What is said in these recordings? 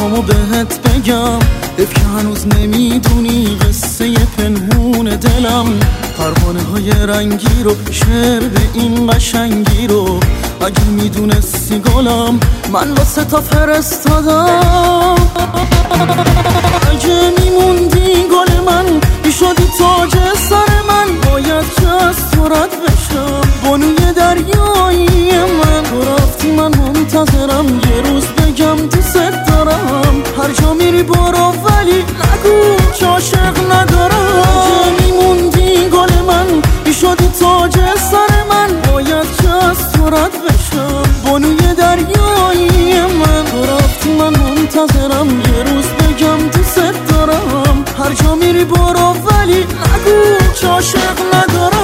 میخوام بهت بگم حیف که هنوز نمیدونی قصه پنهون دلم، پروانه های رنگی رو، شعر به این قشنگی رو، اگه میدونستی گلم من واسه تا فرستادم. اگه میموندی گل من میشدی تاج سر من، باید که از تو رد بشم بانوی دریایی من. تو رفتی من منتظرم یه روز بگم دوست دارم، هر جا میری برو ولی نگو که عاشق ندارم. اگه میموندی گل من میشدی تاج سر من، باید که از تو رد بشم بانوی دریایی من. تو رفتی من منتظرم یه روز بگم دوست دارم، هر جا میری برو ولی نگو که عاشق ندارم.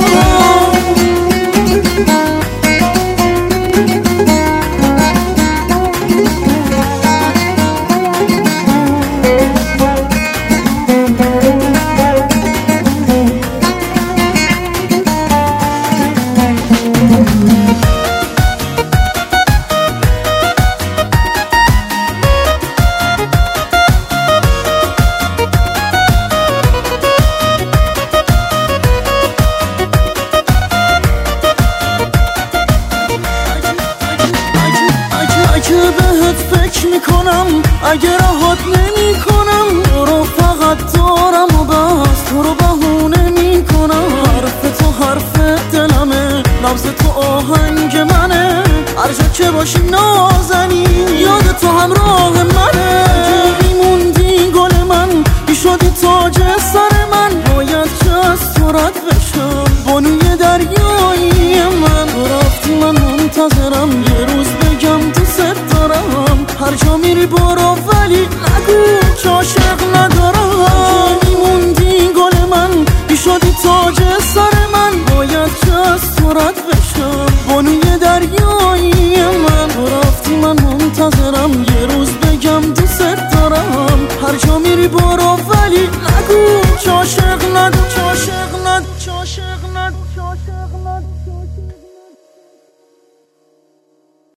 اگه بهت فکر میکنم، اگه راحت نمیکنم، تو رو فقط دارم و بس تو رو بهونه میکنم. حرف تو حرف دلمه، لفظ تو آهنگ منه، هر جا که باشی نازنی